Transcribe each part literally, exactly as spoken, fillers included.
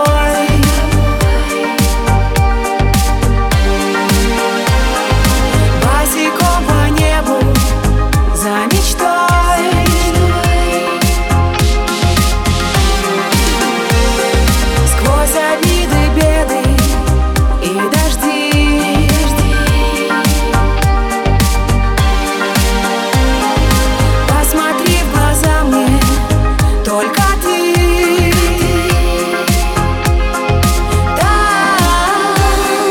босиком по небу за мечтой. Сквозь обиды, беды и дожди, посмотри в глаза мне, только ты. Там,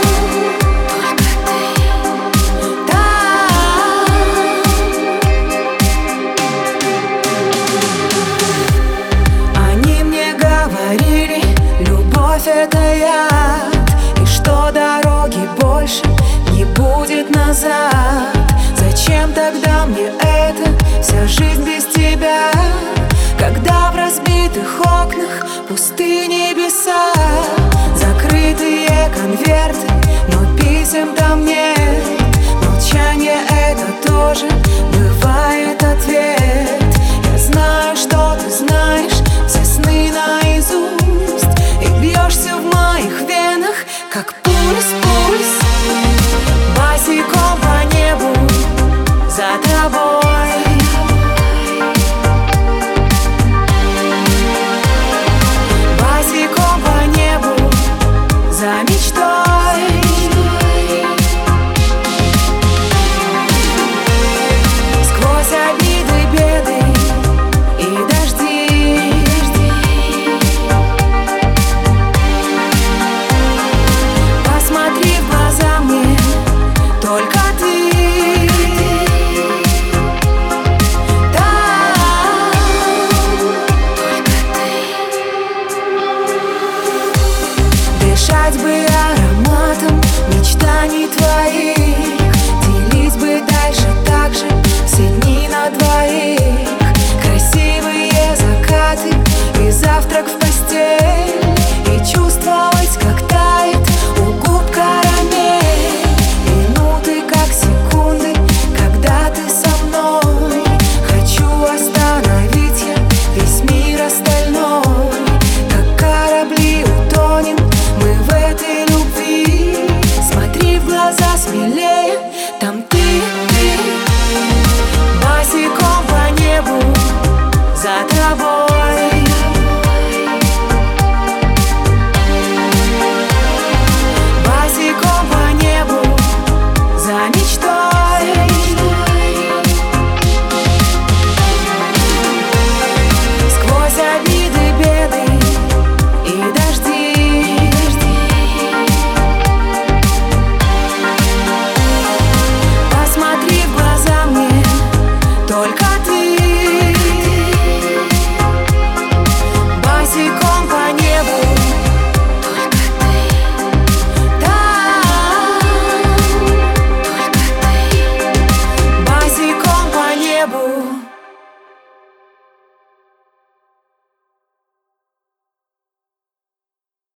там. Они мне говорили, любовь — это яд, и что дороги больше не будет назад. Зачем тогда мне это, вся жизнь без тебя, когда в разбитых окнах пустые небеса, закрытые конверты, но писем там нет. Молчание — это тоже бывает ответ. Я знаю, что ты знаешь все сны наизусть, и бьешься в моих венах, как пульс, пульс. Босиком по небу за тобой, босиком по небу за мечтой. Сквозь обиды, беды и дожди, посмотри в глаза мне, только ты. Дышать бы ароматом мечтаний твоих,